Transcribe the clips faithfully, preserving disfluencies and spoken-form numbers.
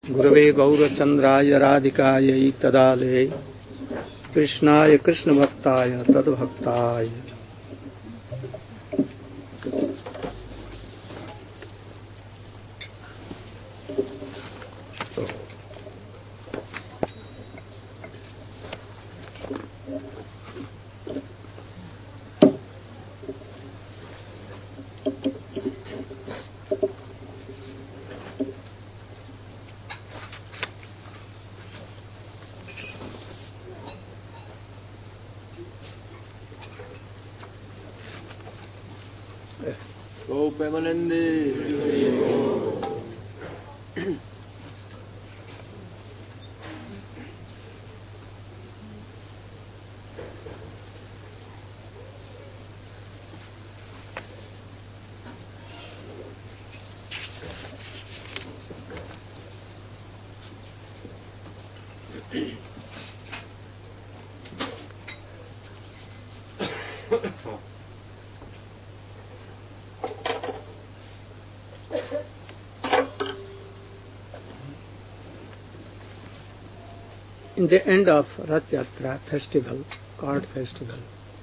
गुरवे गौरचंद्राय राधिकायै तदालये कृष्णाय कृष्णभक्ताय तद्भक्ताय Go Premanande. In the end of Rath Yatra festival, card festival,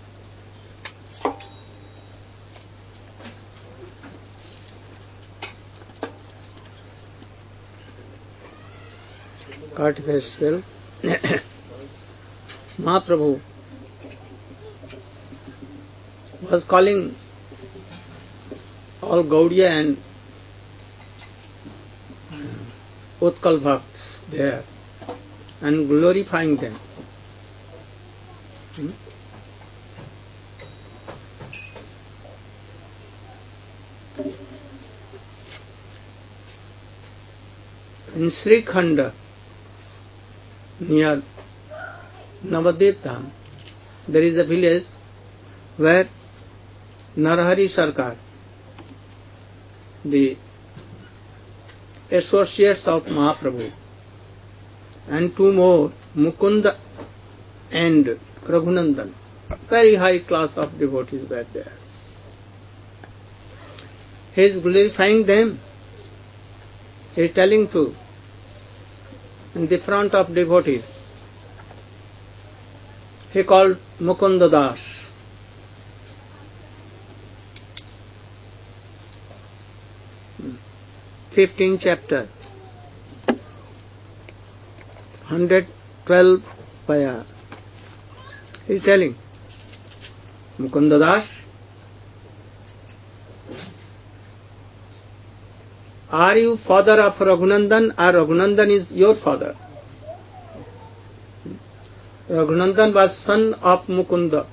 card festival, Mahaprabhu was calling all Gaudiya and Utkal Bhakts there and glorifying them. Hmm? In Sri Khanda, near Navadvip, there is a village where Narahari Sarkar, the associates of Mahaprabhu, and two more, Mukunda and Raghunandan, very high class of devotees were there. He is glorifying them. He is telling to, in the front of devotees, he called Mukunda Das. fifteenth chapter, one hundred twelve paya. He is telling, Mukunda Das, are you father of Raghunandan or Raghunandan is your father? Raghunandan was son of Mukunda.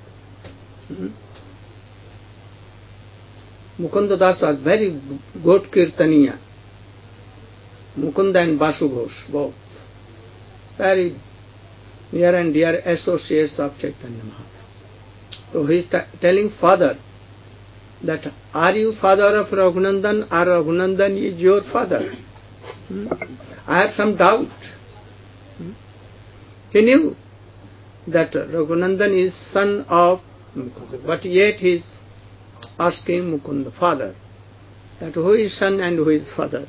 Mukunda Das was very good Kirtaniya. Mukunda and Basu Ghosh, both. Very near and dear associates of Chaitanya Mahaprabhu. So he is t- telling father that, are you father of Raghunandan or Raghunandan is your father? Hmm? I have some doubt. Hmm? He knew that Raghunandan is son of Mukunda, but yet he is asking Mukunda, father, that who is son and who is father?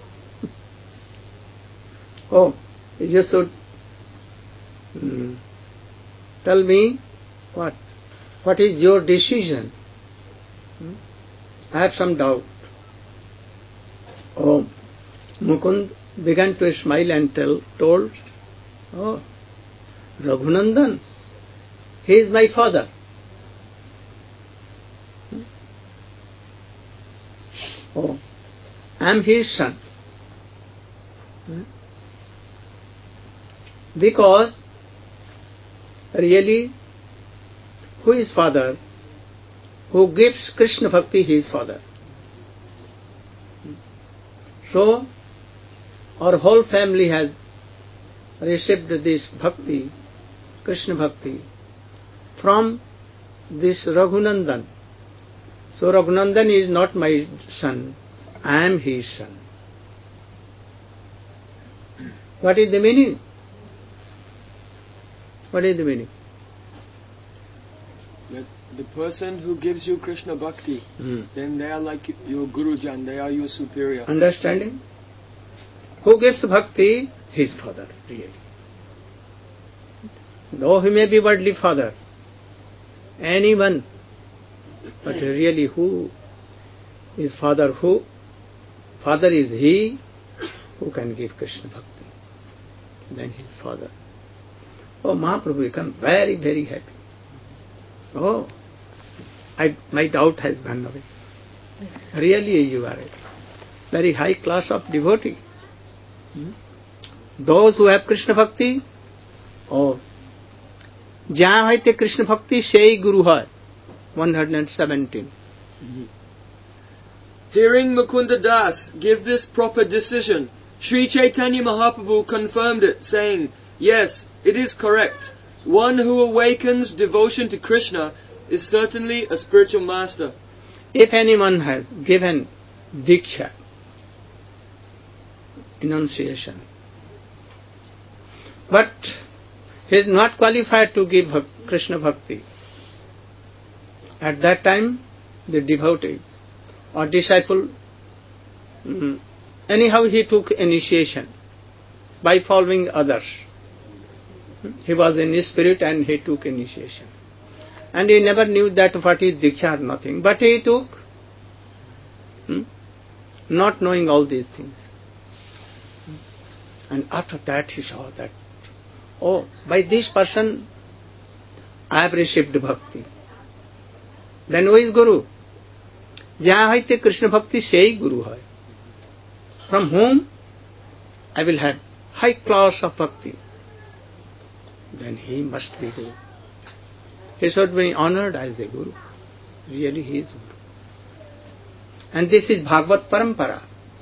Oh, you just should mm, tell me what, what is your decision? Hmm? I have some doubt. Oh, Mukund began to smile and tell, told, oh, Raghunandan, he is my father. Hmm? Oh, I am his son. Hmm? Because really, who is father? Who gives Krishna Bhakti, he is father. So, our whole family has received this Bhakti, Krishna Bhakti, from this Raghunandan. So Raghunandan is not my son, I am his son. What is the meaning? What is the meaning? That the person who gives you Krishna Bhakti, hmm. then they are like your Gurujan, they are your superior. Understanding? who gives bhakti, his father, really. Though he may be worldly father, anyone, but really who is father? Who? Father is he who can give Krishna bhakti. Then his father. Oh, Mahaprabhu become very, very happy. Oh, I, my doubt has gone away. Really you are a very high class of devotee. Hmm? Those who have Krishna bhakti, oh, जहाँ है ते कृष्ण भक्ति से ही गुरु है. one seventeen. Hearing Mukunda Das give this proper decision, Sri Chaitanya Mahaprabhu confirmed it, saying, yes, it is correct. One who awakens devotion to Krishna is certainly a spiritual master. If anyone has given diksha, enunciation, but he is not qualified to give Krishna bhakti, at that time the devotee or disciple, mm, anyhow he took initiation by following others. He was in his spirit and he took initiation. And he never knew that what is diksha or nothing. But he took, hmm, not knowing all these things. And after that he saw that, oh, by this person I have received bhakti. Then who is Guru? Jahan hai te Krishna bhakti se hi Guru hai. From whom I will have high class of bhakti. Then he must be Guru. He should be honored as a Guru. Really he is Guru. And this is Bhagavad Parampara.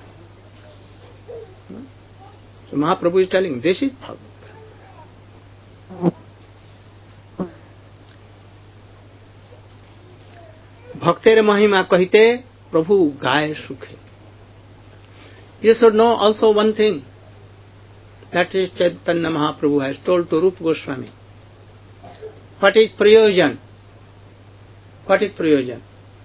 So Mahaprabhu is telling, this is Bhagavad Parampara. Bhakter Mahima kahite Prabhu gaye sukhe. You should know also one thing. That is Chaitanya Mahaprabhu has told to Rupa Goswami. What is prayojan? What is prayojan?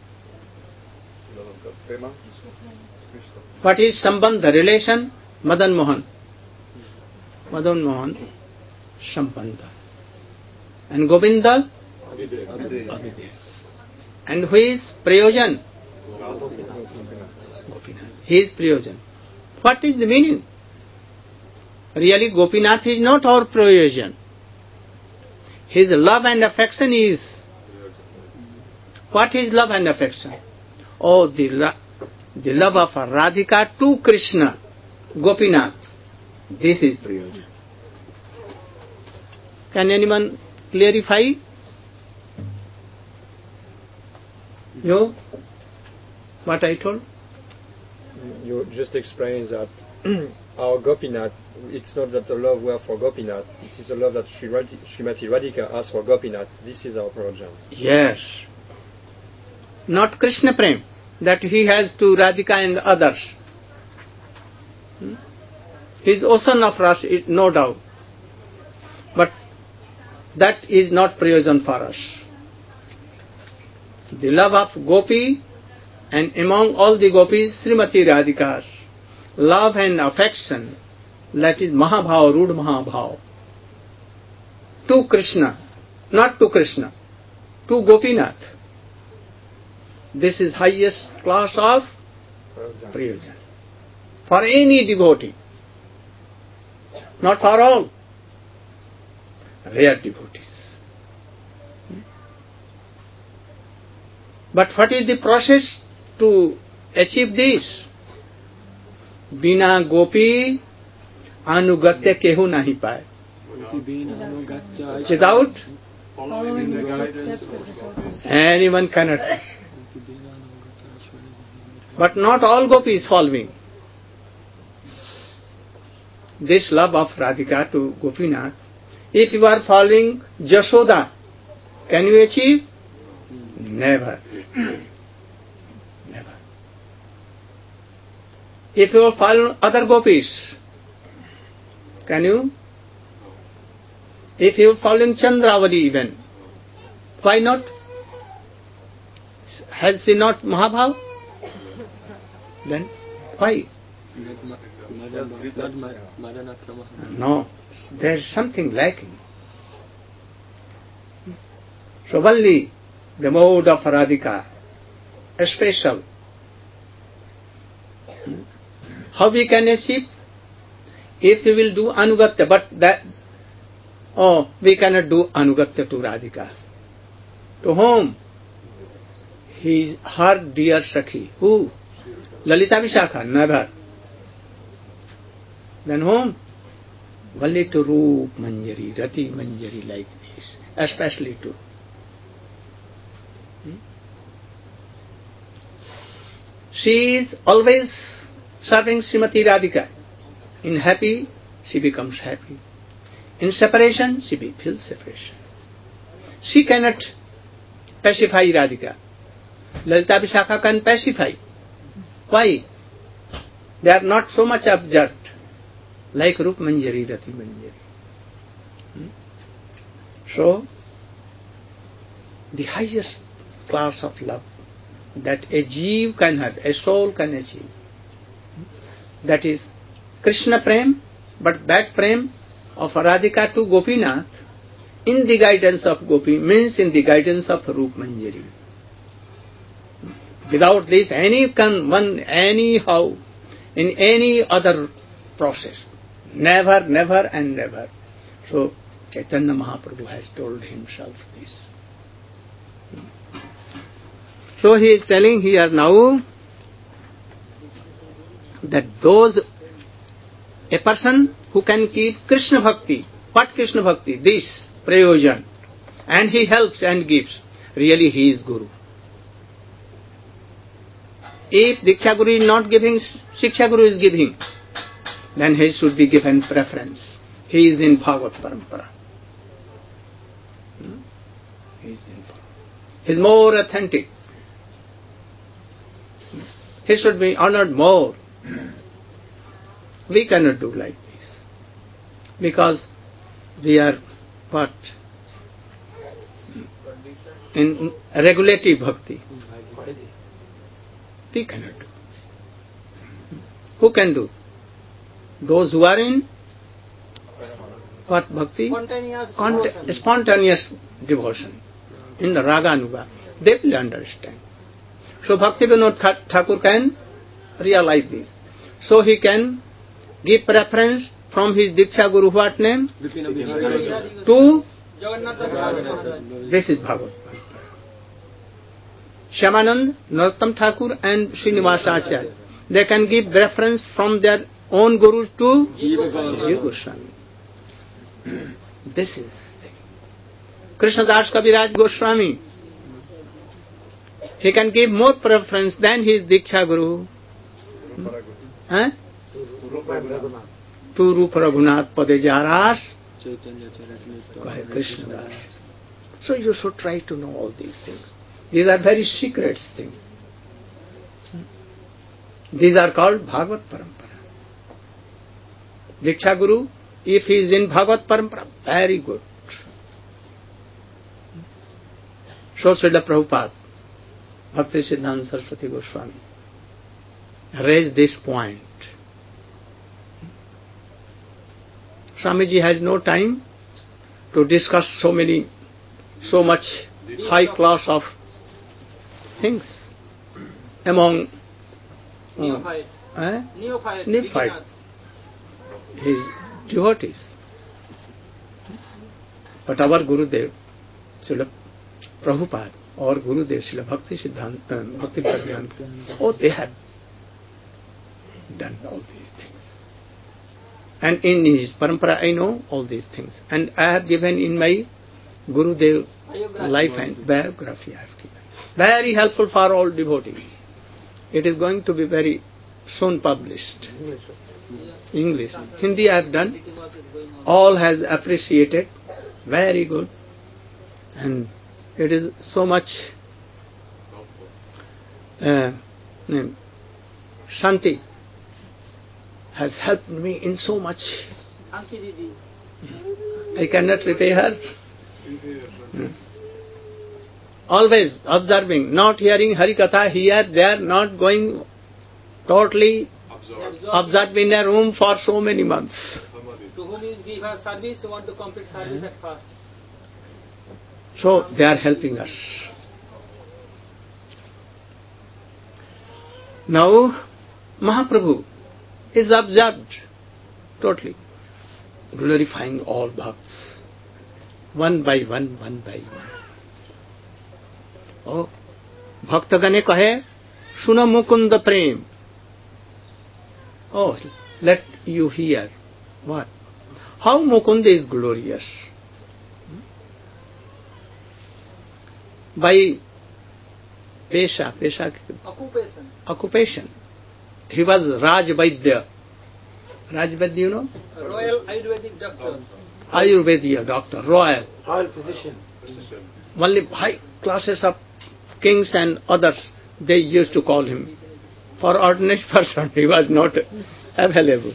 What is sambandha, relation? Madan Mohan. Madan Mohan, sambandha. And Govinda? Abhidev. And who is prayojan? Gopinath. He is prayojan. What is the meaning? Really Gopinath is not our prayojan. His love and affection is... What is love and affection? Oh, the, the love of Radhika to Krishna, Gopinath. This is prayojan. Can anyone clarify? You? What I told? You just explained that our Gopinath, it's not that the love were for Gopinath, it is the love that Srimati Radhika has for Gopinath. This is our prayojan. Yes. Not Krishna Prem, that he has to Radhika and others. Hmm? His ocean of Ras is no doubt. But that is not prayojan for us. The love of Gopi, and among all the gopis, Srimati Radhika's love and affection, that is Mahabhav, Rudh Mahabhav, to Krishna, not to Krishna, to Gopinath. This is highest class of prayojan. For any devotee, not for all, rare devotees. But what is the process to achieve this? Bina gopi anugatya kehu nahi paye. Without anyone cannot. But not all gopis following. This love of Radhika to Gopinath, if you are following Jashoda, can you achieve? Never. Never. If you follow other gopis, can you? If you follow Chandravali even, why not? Has she not Mahabhav? Then why? No, there is something lacking. So only the mode of Radhika, a special. How we can achieve? If we will do Anugatya, but that, oh, we cannot do Anugatya to Radhika. To whom? He is her dear Sakhi. Who? Lalita Vishakha, never. Then whom? Only to Roop Manjari, Rati Manjari, like this, especially to. Hmm? She is always serving Srimati Radhika. In happy, she becomes happy. In separation, she feels separation. She cannot pacify Radhika. Lalita Vishakha can pacify. Why? They are not so much abject like Rup Manjari, Rati Manjari. Hmm? So, the highest class of love that a jeev can have, a soul can achieve, that is Krishna Prem, but that Prem of Radhika to Gopinath in the guidance of Gopi means in the guidance of Rup Manjari. Without this, any can one anyhow in any other process, never, never and never. So Chaitanya Mahaprabhu has told himself this. So he is telling here now that those, a person who can keep Krishna Bhakti, what Krishna Bhakti? This, Prayojan, and he helps and gives, really he is Guru. If Diksha Guru is not giving, Shiksha Guru is giving, then he should be given preference. He is in Bhagavad Parampara. Hmm? He is in Bhagavad. He is more authentic. He should be honored more. We cannot do like this. Because we are what? In regulative bhakti. We cannot do. Who can do? Those who are in what bhakti? Spontaneous Cont- devotion. Spontaneous devotion. In the Raganuga. They will understand. So Bhakti Vinod Thakur can realize this. So he can give preference from his Diksha Guru, what name? To this is Bhagavad. Shyamanand, Narottam Thakur and Srinivasa Acharya. They can give reference from their own gurus to Jiva Goswami. This is the thing. Krishnadas Kaviraj Goswami. He can give more preference than his Diksha Guru. Hmm? Huh? To Rupa Raghunath Padejaras Krishna Das. So you should try to know all these things. These are very secret things. These are called Bhagavad Parampara. Diksha Guru, if he is in Bhagavad Parampara, very good. So Srila Prabhupada, Bhakti Siddhanta Saraswati Goswami raised this point. Swamiji has no time to discuss so many, so much high class of things among Neophyte. uh, eh? Neophyte. Neophyte. beginners. his devotees. But our Gurudev, Srila Prabhupada, or Gurudev, Srila Bhakti Siddhanta, Bhakti Prajnana, oh, they have done all these things. And in his parampara, I know all these things. And I have given in my Gurudev life and biography, I have given. Very helpful for all devotees. It is going to be very soon published. English. Hindi I have done. All has appreciated. Very good. And it is so much uh, Shanti has helped me in so much. I cannot repay her. Hmm. Always observing, not hearing Harikatha here, they are not going totally observed in a room for so many months. To whom you give her service, you want to complete service at first. So they are helping us. Now Mahaprabhu is observed totally, glorifying all bhakts, one by one, one by one. Oh, Bhaktagane kahe, Suna Mukunda Prem. Oh, let you hear. What? How Mukunda is glorious. By Pesha, Pesha, Occupation. occupation. He was Raj Vaidya. Raj Vaidya, you know? Royal Ayurvedic doctor. Ayurvedic doctor, royal. Royal physician. Only high classes of kings and others, they used to call him. For ordinary person, he was not available.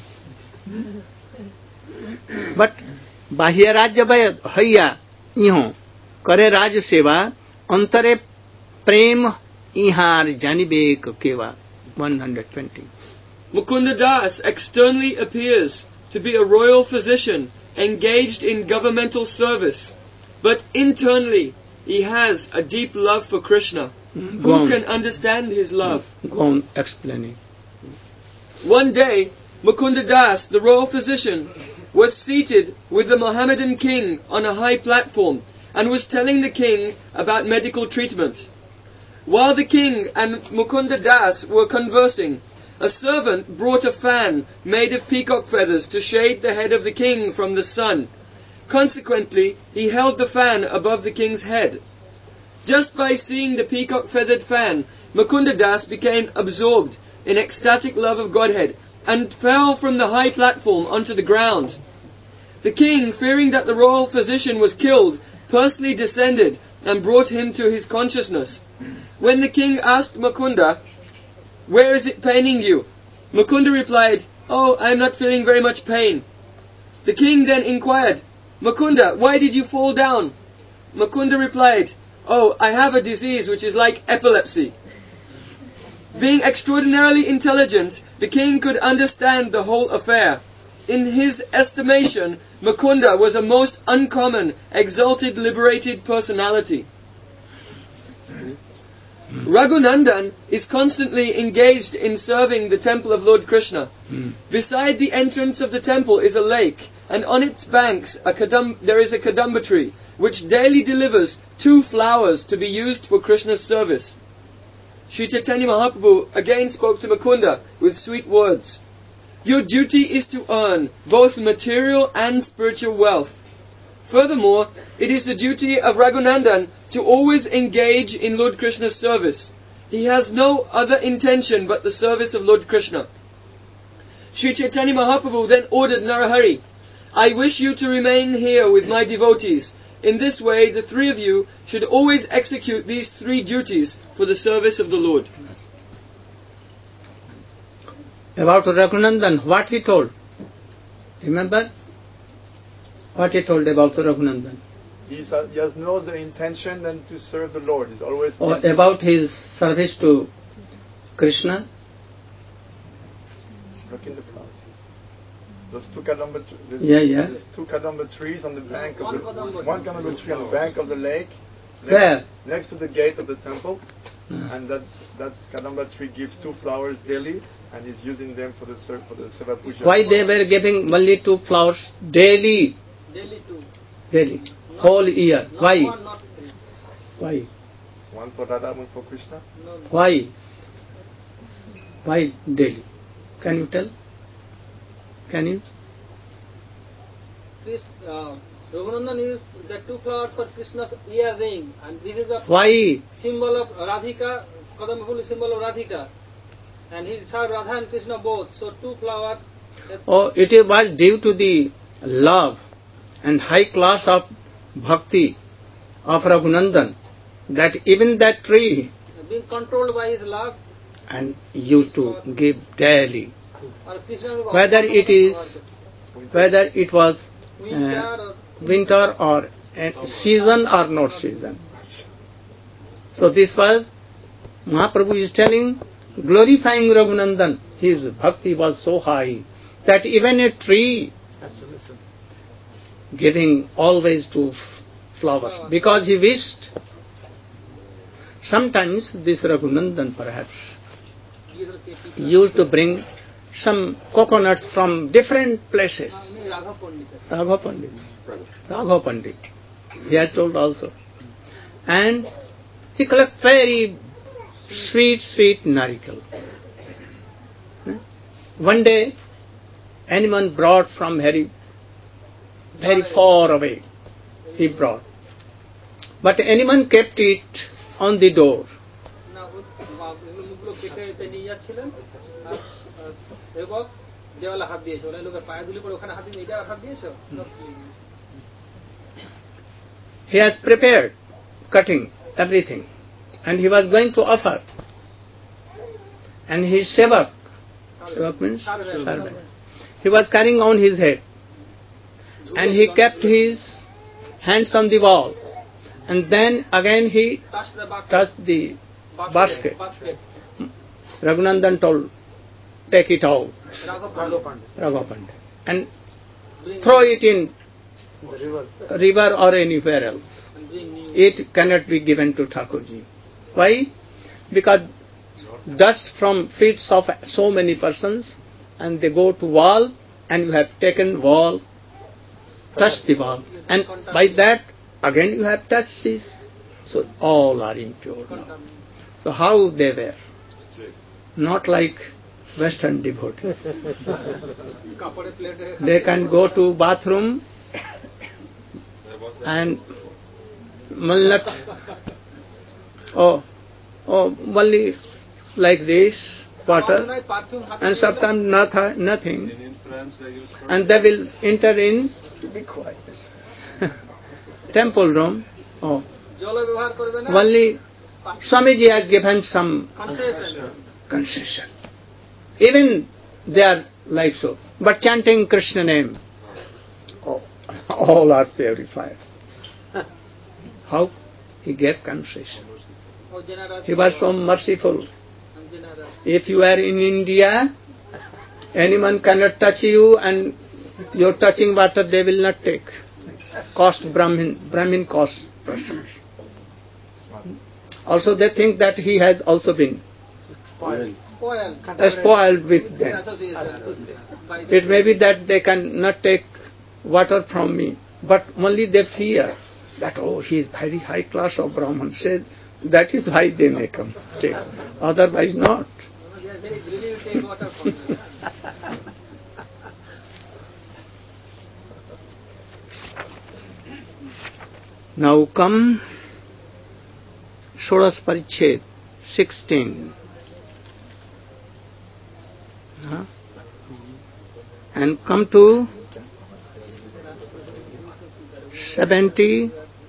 But Bahya Rajya Haya Iho Kare Raj Seva Antare Prem Ihar Janibek Keva one hundred twenty. Mukunda Das externally appears to be a royal physician engaged in governmental service, but internally he has a deep love for Krishna. Mm, Who can understand his love? Go on explaining. One day, Mukunda Das, the royal physician, was seated with the Mohammedan king on a high platform and was telling the king about medical treatment. While the king and Mukunda Das were conversing, a servant brought a fan made of peacock feathers to shade the head of the king from the sun. Consequently, he held the fan above the king's head. Just by seeing the peacock-feathered fan, Mukunda Das became absorbed in ecstatic love of Godhead and fell from the high platform onto the ground. The king, fearing that the royal physician was killed, personally descended and brought him to his consciousness. When the king asked Mukunda, "Where is it paining you?" Mukunda replied, "Oh, I am not feeling very much pain." The king then inquired, "Mukunda, why did you fall down?" Mukunda replied, "Oh, I have a disease which is like epilepsy." Being extraordinarily intelligent, the king could understand the whole affair. In his estimation, Mukunda was a most uncommon, exalted, liberated personality. Raghunandan is constantly engaged in serving the temple of Lord Krishna. Mm. Beside the entrance of the temple is a lake, and on its banks a kadam, there is a kadamba tree, which daily delivers two flowers to be used for Krishna's service. Sri Chaitanya Mahaprabhu again spoke to Mukunda with sweet words. "Your duty is to earn both material and spiritual wealth. Furthermore, it is the duty of Raghunandan to always engage in Lord Krishna's service. He has no other intention but the service of Lord Krishna." Sri Chaitanya Mahaprabhu then ordered Narahari, "I wish you to remain here with my devotees. In this way, the three of you should always execute these three duties for the service of the Lord." About Raghunandan, what he told? Remember? What he told about Raghunandan? He's, uh, he has no other intention than to serve the Lord. He's always Or busy. about his service to Krishna? Look in the front. Those two kadamba, tr- there's, Yeah, yeah. there's two kadamba trees on the bank of One the kadamba one tree. kadamba tree on the bank of the lake. Next, Where? Next to the gate of the temple, Ah. and that that kadamba tree gives two flowers daily, and he's using them for the ser- for the seva puja. Why they were giving only two flowers daily? Daily two. Daily. Whole year. Not Why? one, not three. Why? One for Radha, one for Krishna. No, no. Why? Why daily? Can you tell? Can you? This, uh, Raghunandan used the two flowers for Krishna's earring, and this is a Why? symbol of Radhika. Kadamba full is symbol of Radhika, and he served Radha and Krishna both. So two flowers. that- Oh, it was due to the love and high class of bhakti of Raghunandan that even that tree being controlled by his love, and used to give daily, or Krishna will whether also it is whether it was winter uh, or winter or uh, season or not season. So this was Mahaprabhu is telling, glorifying Raghunandan. his bhakti was so high that even a tree giving always to flowers, because he wished. Sometimes this Raghunandan perhaps used to bring some coconuts from different places. Raghav Pandit. Raghav Pandit. He has told also. And he collected very sweet, sweet narikal. One day, anyone brought from very, very far away. He brought. But anyone kept it on the door. He has prepared cutting everything and he was going to offer, and his sevak, sevak means servant, he was carrying on his head, and he kept his hands on the wall, and then again he touched the basket. Raghunandan told, take it out, Raghav Pandit, and throw it in river or anywhere else. It cannot be given to Thakurji. Why? Because dust from feet of so many persons, and they go to wall, and you have taken wall, touched the wall, and by that again you have touched this. So all are impure now. So how they were? Not like Western devotees. They can go to bathroom and malnat, oh, oh, only like this, water, and sometimes not, nothing, and they will enter in, be quiet, temple room, oh, only Swamiji has given some concession. Even they are like so, but chanting Krishna name, oh, all are purified. How? He gave concession. He was so merciful. If you are in India, anyone cannot touch you, and your touching water they will not take. Cost Brahmin, Brahmin cost persons. Also they think that he has also been spoiled, spoiled with them. It may be that they cannot take water from me, but only they fear that, oh, he is very high class of Brahman. Said that is why they may come take. Otherwise not. Now come Shodas Parichet sixteen. Huh? And come to seventy.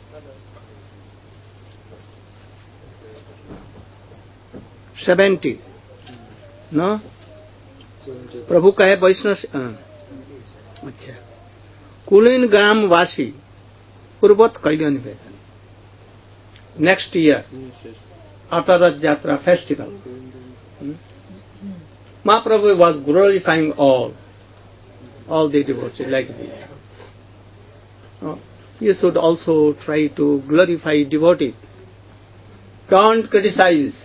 Seventy. No? प्रभु कहे वैष्णव से अच्छा कुलीन ग्राम वासी पूर्वत कैल्य निवेदन. Next year, after the Jatra festival, hmm? Mahaprabhu was glorifying all, all the devotees like this. Oh, you should also try to glorify devotees. Don't criticize.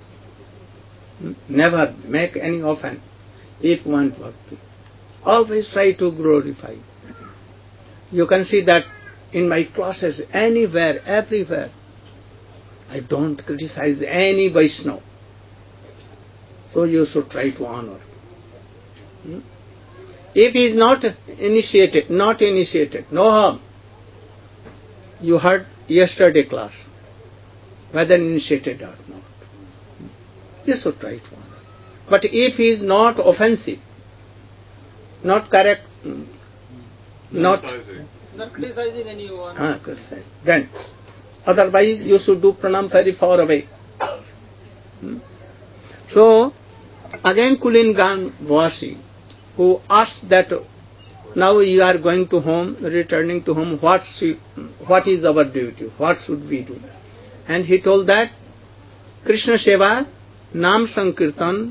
Never make any offense if one bhakti. Always try to glorify. You can see that in my classes, anywhere, everywhere, I don't criticize any Vaishnava. So you should try to honor. Hmm? If he is not initiated, not initiated, no harm. You heard yesterday class, whether initiated or not. You should try to honor. But if he is not offensive, not correct, not not criticizing anyone, ah, criticizing, then otherwise you should do pranam very far away. Hmm? So again Kulingan Vasi, who asked that now you are going to home, returning to home, what, should, what is our duty, what should we do? And he told that Krishna Seva, Nam Sankirtan,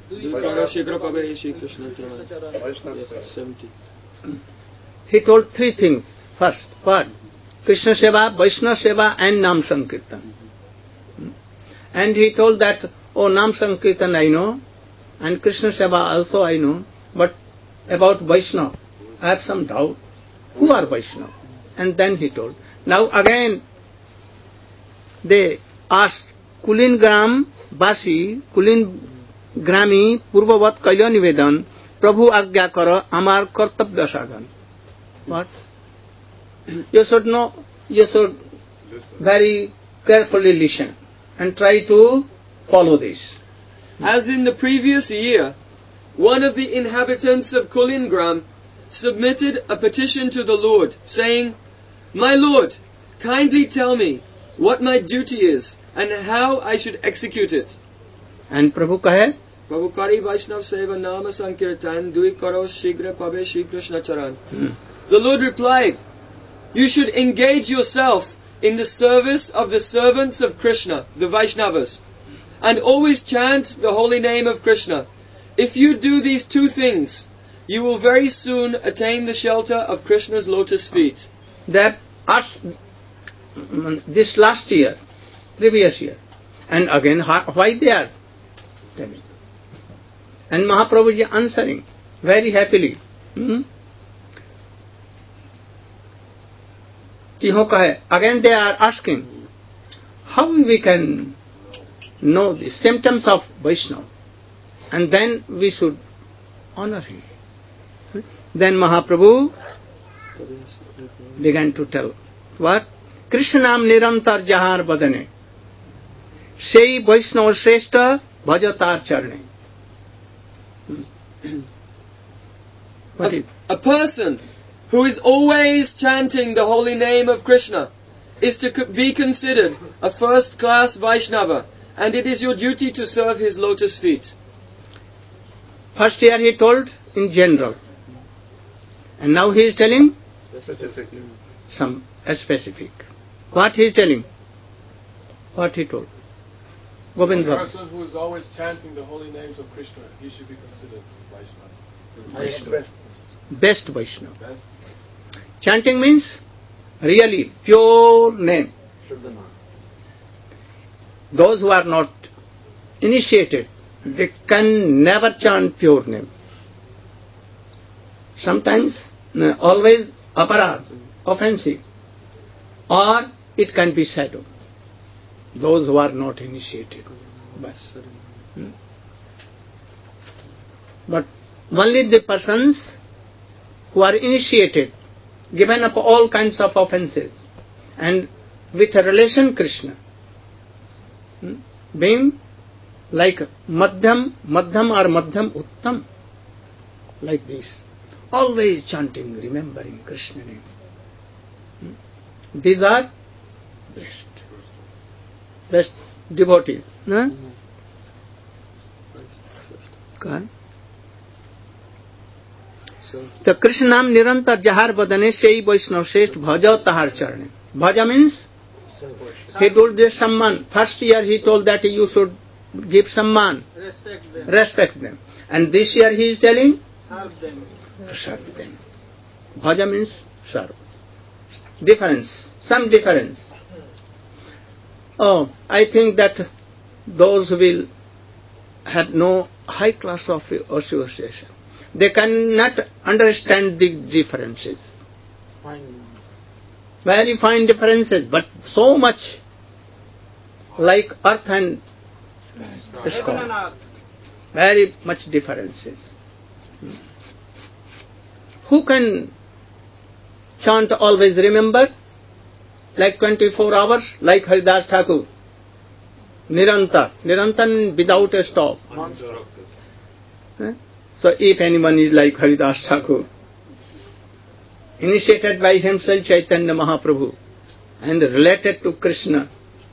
দুই করো শীঘ্র পাবে শ্রীকৃষ্ণ চরণ। Vaishnava Seva. seventy. He told three things. First, what? Krishna Seva, Vaishnava Seva and Nam Sankirtan. And he told that, oh, Nam Sankirtan I know, and Krishna Seva also I know, but about Vaishnava, I have some doubt. Who are Vaishnava? And then he told. Now again, they asked, Kulin Gram Basi, Kulin Grami, Purvavat Kailya Nivedan, Prabhu Agya Kara, Amar Kartabya Sadhan. What? You should know, you should Listen. very carefully listen and try to follow this. As in the previous year, one of the inhabitants of Kulingram submitted a petition to the Lord, saying, My Lord, kindly tell me what my duty is and how I should execute it. And Prabhu kahe, Prabhu Kari Vaishnav Seva Nama Sankirtan Dui Karo Shigra Pabe Shri Krishna Charan. hmm, The Lord replied, You should engage yourself in the service of the servants of Krishna, the Vaishnavas, and always chant the holy name of Krishna. If you do these two things, you will very soon attain the shelter of Krishna's lotus feet. that asked mm, this last year, previous year, and again, ha- why they are telling. And Mahaprabhu is answering very happily. Hmm? Kiho kahe, again they are asking, how we can know the symptoms of Vaishnava, and then we should honor him. Then Mahaprabhu began to tell, what? Krishnam nirantar jahar badane, sei Vaishnava shrestha bhajatar charne. What is? A, a person who is always chanting the holy name of Krishna is to co- be considered a first-class Vaishnava, and it is your duty to serve his lotus feet. First year he told in general, and now he is telling Specific. some specific. What he is telling? What he told? Govind A Baba. person who is always chanting the holy names of Krishna, he should be considered Vaishnava. Vaishnava. Best Vaishnava. Best. Chanting means really pure name. Those who are not initiated, they can never chant pure name. Sometimes, no, always aparad, offensive, or it can be shadow. Those who are not initiated. But, hmm. but only the persons who are initiated, given up all kinds of offenses, and with a relation Krishna, hmm, being like madhyam, madhyam or madhyam uttam, like this, always chanting, remembering Krishna name. Hmm. These are blessed, blessed devotees. No? Okay. तो कृष्ण नाम निरंतर जहार बदने से ही वैष्णव श्रेष्ठ भज तहार चरणे. Bhaja means he told this samman. First year he told that you should give samman, Respect them. respect them. And this year he is telling Serve them. serve them. Bhaja means serve. Difference, some difference. Oh, I think that those will have no high class of association. They cannot understand the differences. Very fine differences, but so much like earth and sky. Very much differences. Who can chant always remember? Like twenty-four hours, like Haridas Thakur. Nirantar. Nirantar without a stop. Eh? So if anyone is like Haridas Thakur, initiated by himself Chaitanya Mahaprabhu and related to Krishna,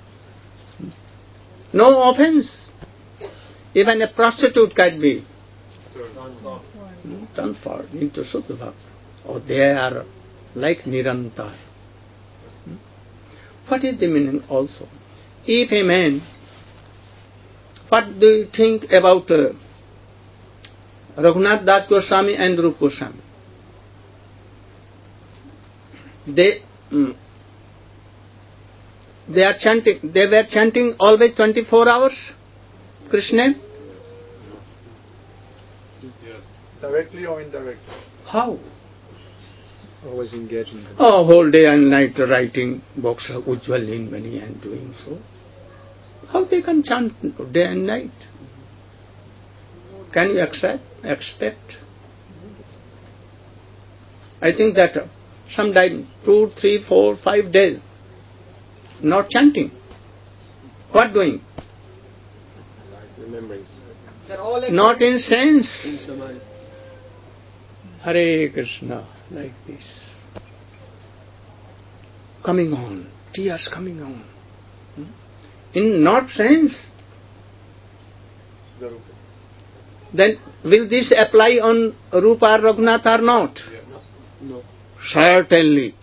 no offense. Even a prostitute can be transformed into Suddha Bhakta. Oh, they are like Nirantar. What is the meaning also? If a man, what do you think about uh, Raghunath Das Goswami and Rupa Goswami. They mm, they are chanting. They were chanting always twenty-four hours. Krishna. Yes. Directly or indirectly? How? Always engaged in them. Oh, whole day and night writing books of Ujjwal Linmani and doing so. How they can chant day and night? Can you accept, expect? I think that sometime two, three, four, five days, not chanting. What doing? Remembering. They're all Not in In sense. samadhi. Hare Krishna, like this. Coming on, tears coming on. Hmm? In not sense. Siddharupa. Then will this apply on Rupa or Raghunath or not? No. Certainly.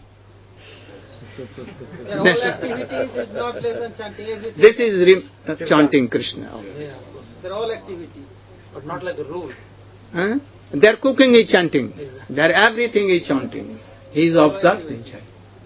Their whole activities is not less than chanting everything. This is re- uh, chanting Krishna. Yeah. Their whole activity. But not like a rule. Huh? Their cooking is chanting. Their everything is chanting. He is observing chanting.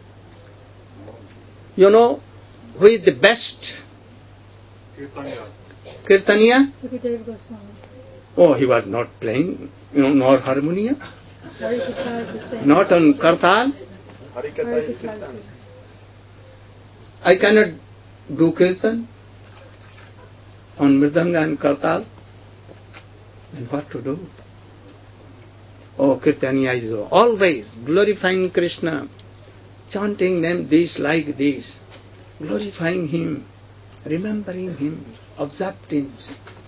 You know who is the best Kirtanya. Kirtaniya? Sukadeva Goswami. Oh, he was not playing, you know, nor harmonium, Harikatha is the same. not on kartal. Harikatha is Harikatha Kirtan. is I cannot do kirtan on mridanga and kartal. Then what to do? Oh, Kirtaniya is always glorifying Krishna, chanting them this like this, glorifying Him, remembering Him, observing Him.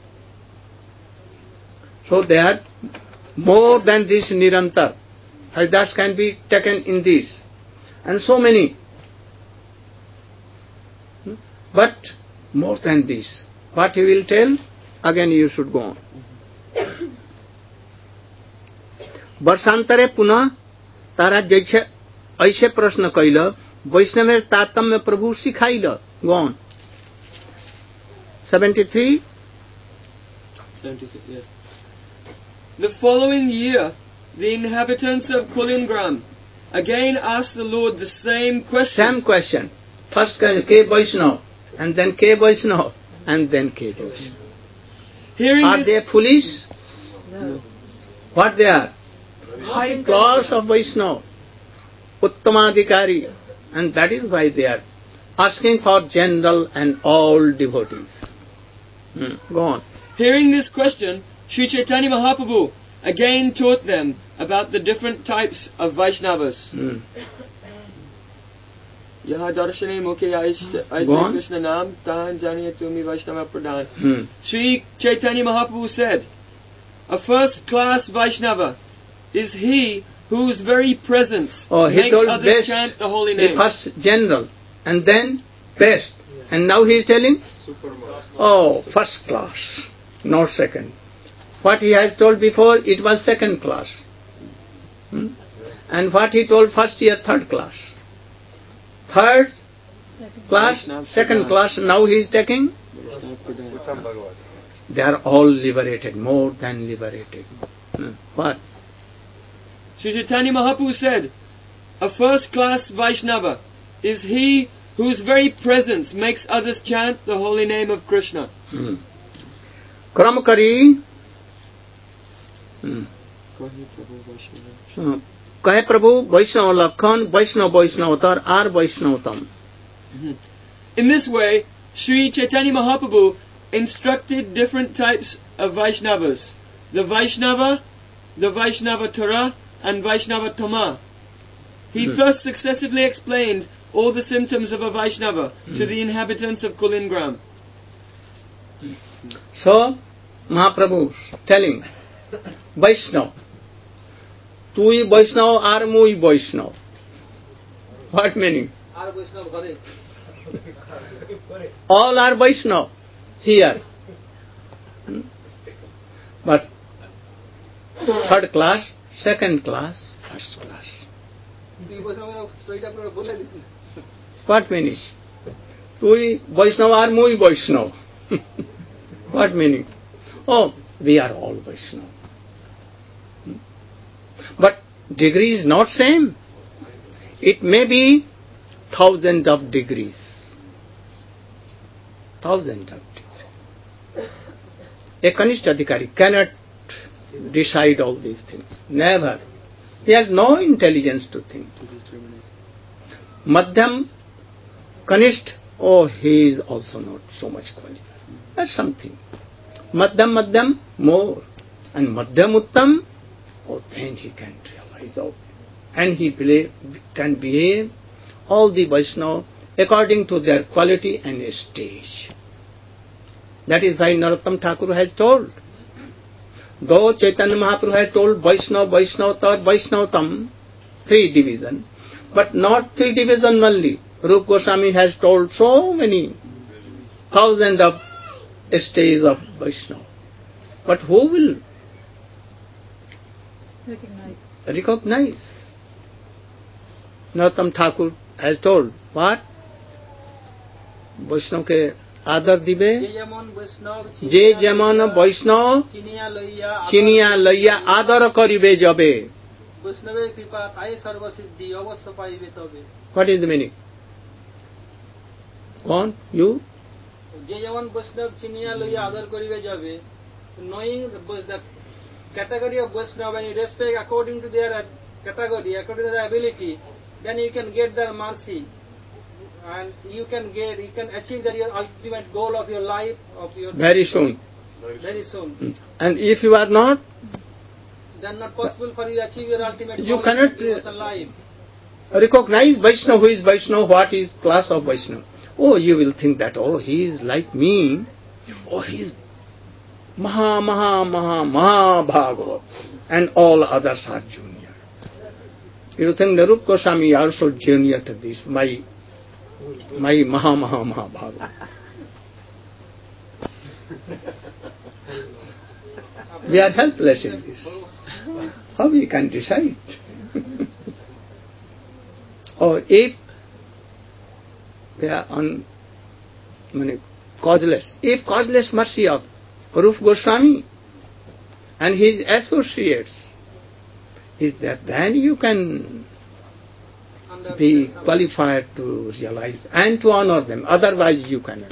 So they are more than this Nirantar. Haridas can be taken in this. And so many. But more than this. What he will tell, again you should go on. वर्षांतरे पुनः तारा जैसे ऐसे प्रश्न कैल वैष्णव तारतम्य प्रभु सिखाइल गौन seventy-three. seventy-three, yes. The following year, the inhabitants of Kulingram again asked the Lord the same question. Same question. First K. Vaishnav, and then K. Vaishnav, and then K. Vaishnav. Hearing Are this, they foolish? No. What they are? High class of Vaishnav, Uttamadhikari, and that is why they are asking for general and all devotees. Hmm. Go on. Hearing this question, Sri Chaitanya Mahaprabhu again taught them about the different types of Vaishnavas. Hmm. Yaha darshane mukhe aise Go on. Krishna naam tahan janiye tumi Vaishnava pradhan. Hmm. Sri Chaitanya Mahaprabhu said, a first-class Vaishnava is he whose very presence Oh, he makes told others best. chant the holy He name. first general, and then best. And now he is telling, oh, first class, not second. What he has told before, it was second class. Hmm? And what he told first year, third class. Third class, Vaishnava second Pradhan. class, now he is taking. Vaishnava Pradhan. Uttam Bhagavad. They are all liberated, more than liberated. Hmm. What? Sri Chaitanya Mahaprabhu said, a first-class Vaishnava is he whose very presence makes others chant the holy name of Krishna. Hmm. Kram kari. Hmm. Hmm. कहे प्रभु वैष्णव लक्षण वैष्णव वैष्णवतर आर वैष्णवतम. In this way, Sri Chaitanya Mahaprabhu instructed different types of Vaishnavas. The Vaishnava, the Vaishnava-tara, and Vaishnava-tama. He Hmm. thus successively explained all the symptoms of a Vaishnava to the inhabitants of Kulingram. So, Mahaprabhu telling, Vaishnav, tui Vaishnav or mui Vaishnav. What meaning? Our Vaishnava Hare. All are Vaishnav here. Hmm? But third class, second class, first class. দুই বৈষ্ণব straight আপনারা বলে দিন What meaning? Tui Vaishnav or mui Vaishnav. What meaning? Oh, we are all Vaishnav. But degree is not same. It may be thousand of degrees. Thousand of degrees. A Kanishta Adhikari cannot decide all these things. Never. He has no intelligence to think. Madhyam, Kanishta, oh, he is also not so much qualified. That's something. Madhyam, Madhyam, more. And Madhyam Uttam, oh, then he can realize all. And he believe, can behave all the Vaishnava according to their quality and stage. That is why Narottam Thakur has told. Though Chaitanya Mahaprabhu has told Vaishnava, Vaishnava Tat, Vaishnava Tam, three division, but not three division only. Rupa Goswami has told so many thousands of stages of Vaishnava. But who will Recognize. recognize? Narottam Thakur has told, what? Vaishnava ke आदर दिबे जे जेमन वैष्णव चिनिया लइया आदर करिबे जबे. What is the meaning? One, you? যে যেমন বৈষ্ণব চিনিয়া লইয়া আদর করিবে যাবে, knowing the category of Vaishnava, when you respect according to their category, according to their ability, then you can get their mercy. And you can get, you can achieve that your ultimate goal of your life, of your very soon. Very soon. And if you are not, then not possible for you to achieve your ultimate you goal cannot of devotional life. Recognize Vaishnava. Who is Vaishnava? What is class of Vaishnava? Oh, you will think that, oh, he is like me. Oh, he is Maha, Maha, Maha, Maha Bhagavad. And all others are junior. You think Narup Goswami also junior to this, my My Maha Maha Maha Bhagavad. We are helpless in this. How we can decide? Or if they are on many, causeless, if causeless mercy of Rupa Goswami and his associates is that, then you can be qualified to realize and to honor them. Otherwise you cannot.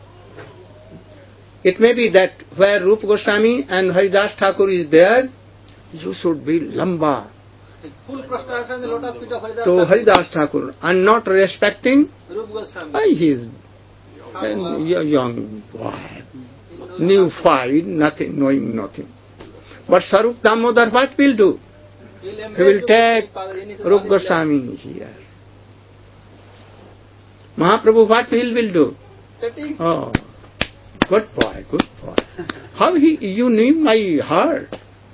It may be that where Rupa Goswami and Haridas Thakur is there, you should be lamba Full prostration in the lotus feet of Haridas to Haridas Thakur and not respecting. Rupa Goswami. Why he is a young boy, new fight, nothing, knowing nothing. But Sarup Damodar what will do? He will take Rupa Goswami here. Mahaprabhu what he will do? Oh, good boy, good boy. How he, you knew my heart.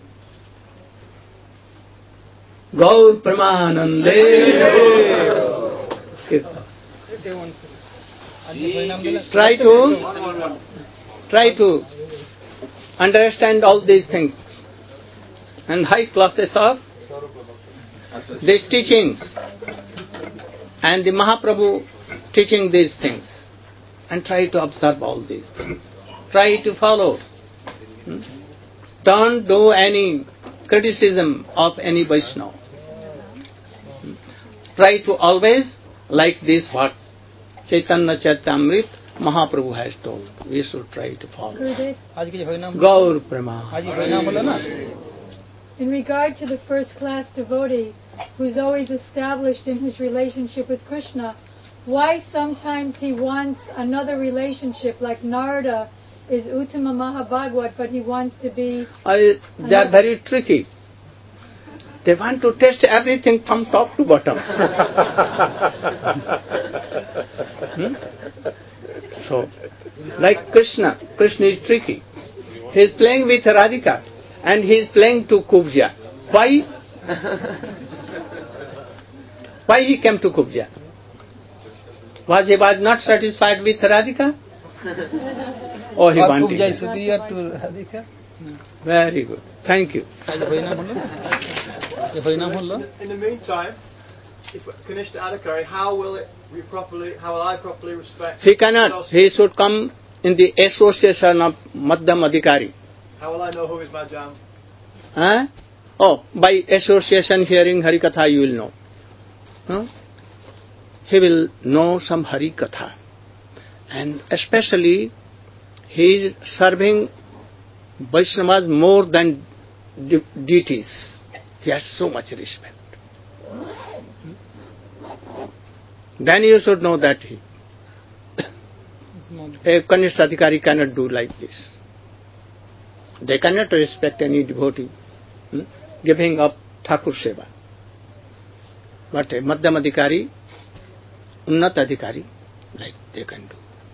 Gaur Pramanande. Try to, try to understand all these things. And high classes of these teachings and the Mahaprabhu teaching these things, and try to observe all these things. Try to follow. Hmm? Don't do any criticism of any Vaishnava. Hmm? Try to always like this what Chaitanya Charitamrita Mahaprabhu has told. We should try to follow. Gaur Prema. In regard to the first class devotee who is always established in his relationship with Krishna, why sometimes he wants another relationship, like Narada is Uttama Mahabhagavad, but he wants to be... I, they are very tricky. They want to test everything from top to bottom. hmm? So, like Krishna, Krishna is tricky. He is playing with Radhika and he is playing to Kubja. Why? Why he came to Kubja? Was he was not satisfied with Radhika? Oh, he wanted. Kubja is superior to Radhika. Very good. Thank you. In the meantime, if Kanishta Adhikari, how will it we properly? How will I properly respect? He cannot. He should come in the association of Madhyam Adhikari. How will I know who is my jam? Huh? oh, by association hearing Harikatha you will know. No? He will know some Harikatha. And especially he is serving Vaishnavas more than de- deities. He has so much respect. Then you should know that he, a Kanishta Adhikari cannot do like this. They cannot respect any devotee hmm, giving up Thakur Seva. But a Madhyam Adhikari, Unnat Adhikari, like they can do.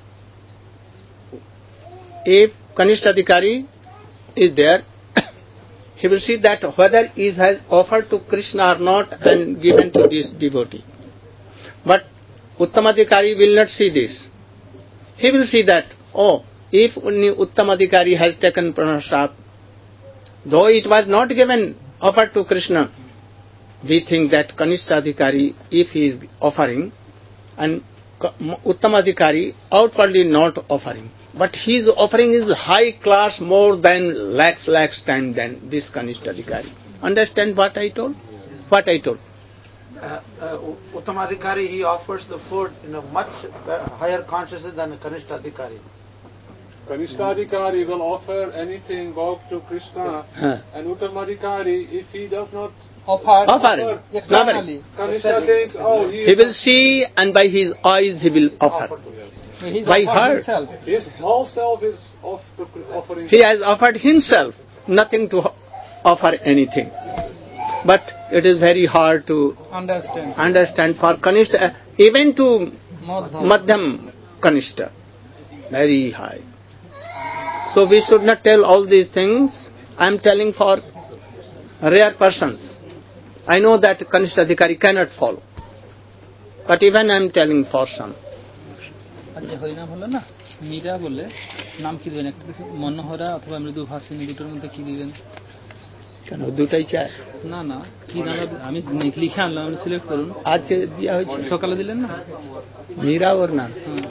If Kanishta Adhikari is there, he will see that whether he has offered to Krishna or not and given to this devotee. But Uttamadhikari will not see this. He will see that, oh, if only Uttamadhikari has taken pranasad, though it was not given, offered to Krishna, we think that Kanishta Adhikari, if he is offering, and Uttamadhikari outwardly not offering, but his offering is high class more than lakhs, lakhs times than this Kanishta Adhikari. Understand what I told? What I told? Uh, uh, Uttamadhikari, he offers the food in a much higher consciousness than a Kanishta Adhikari. Kanishta Adhikari will offer anything bhog to Krishna, huh. and Uttamadhikari, if he does not Offer, offer externally. Kanishta thinks, oh, he, he will see, and by his eyes he will offer. He's By offered her. himself. his whole self is off to offering. He has offered himself, nothing to offer anything. But it is very hard to Understand. understand for Kanishta, even to Madhyam Kanishta, very high. So we should not tell all these things. I am telling for rare persons. I know that Kanishta Adhikari cannot follow. But even I am telling for some. আচ্ছা হরিনাম হলো না মীরা বলে নাম কি দিবেন একটা মনোহরা অথবা মৃদু ভাসিনী দুটোর মধ্যে কি দিবেন কেন দুটাই চাই না না কি নাম আমি লিখে আনলাম আপনি সিলেক্ট করুন আজকে দেওয়া হয়েছে সকালে দিলেন না মীরা ওর নাম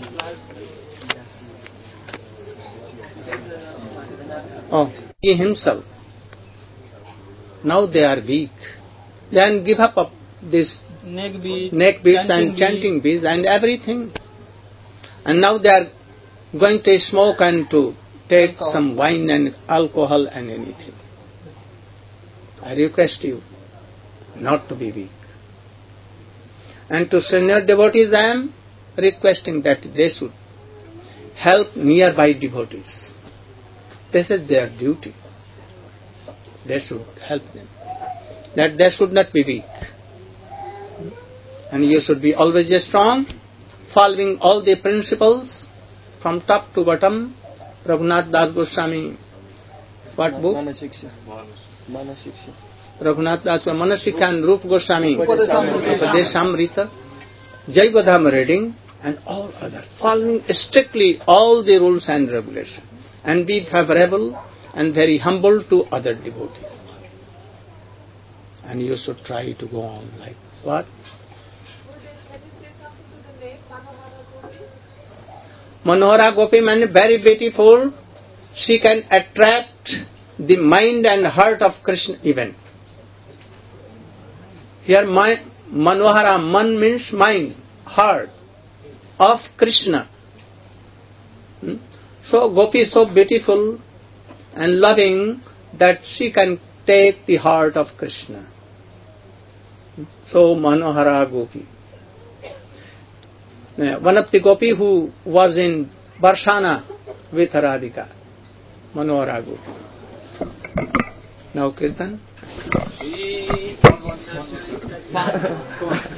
oh he himself now they are weak then give up of this neck beat neck beats and chanting beats and everything. And now they are going to smoke and to take alcohol. Some wine and alcohol and anything. I request you not to be weak. And to senior devotees I am requesting that they should help nearby devotees. This is their duty. They should help them. That they should not be weak. And you should be always strong, following all the principles from top to bottom. Raghunath Das Goswami, what book? Manasiksha. Manasiksha. Raghunath Das Manasiksha and Rup Goswami, Upadesamrita, Jayavadham reading, and all other, following strictly all the rules and regulations, and be favorable and very humble to other devotees. And you should try to go on like this. What? Manohara Gopi means very beautiful. She can attract the mind and heart of Krishna even. Here Manohara, man means mind, heart of Krishna. So Gopi is so beautiful and loving that she can take the heart of Krishna. So Manohara Gopi. One of the Gopi who was in Barshana with Radhika, Manohara Gopi. Now Kirtan.